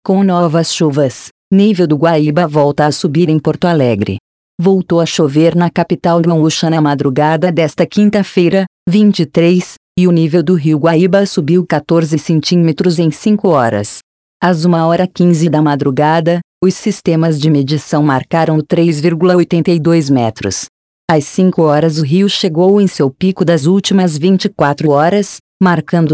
com novas chuvas, nível do Guaíba volta a subir em Porto Alegre. Voltou a chover na capital gaúcha na madrugada desta quinta-feira, 23, e o nível do rio Guaíba subiu 14 centímetros em 5 horas. Às 1h15 da madrugada, os sistemas de medição marcaram 3,82 metros. Às 5 horas o rio chegou em seu pico das últimas 24 horas, marcando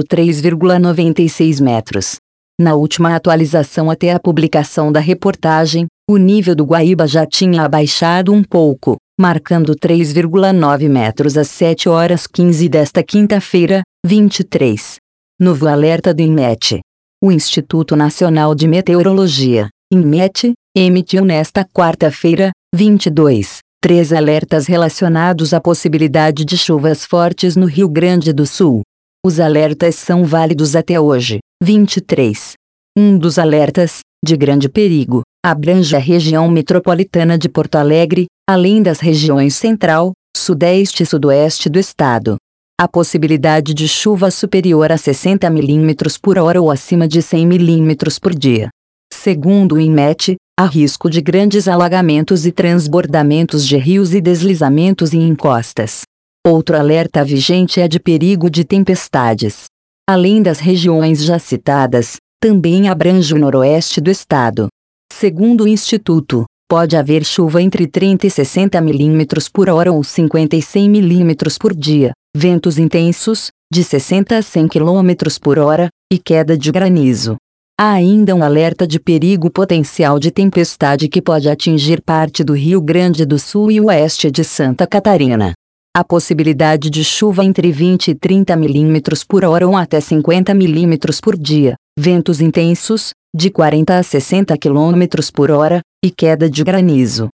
3,96 metros. Na última atualização até a publicação da reportagem, o nível do Guaíba já tinha abaixado um pouco, marcando 3,9 metros às 7h15 desta quinta-feira, 23. Novo alerta do INMET. O Instituto Nacional de Meteorologia, INMET, emitiu nesta quarta-feira, 22, 3 alertas relacionados à possibilidade de chuvas fortes no Rio Grande do Sul. Os alertas são válidos até hoje, 23. Um dos alertas, de grande perigo, abrange a região metropolitana de Porto Alegre, além das regiões central, sudeste e sudoeste do estado. A possibilidade de chuva superior a 60 mm por hora ou acima de 100 mm por dia. Segundo o INMET, há risco de grandes alagamentos e transbordamentos de rios e deslizamentos em encostas. Outro alerta vigente é de perigo de tempestades. Além das regiões já citadas, também abrange o noroeste do estado. Segundo o Instituto, pode haver chuva entre 30 e 60 mm por hora ou 50 e 100 mm por dia, ventos intensos, de 60 a 100 km por hora, e queda de granizo. Há ainda um alerta de perigo potencial de tempestade que pode atingir parte do Rio Grande do Sul e o oeste de Santa Catarina. A possibilidade de chuva entre 20 e 30 mm por hora ou até 50 mm por dia, ventos intensos, de 40 a 60 km por hora, e queda de granizo.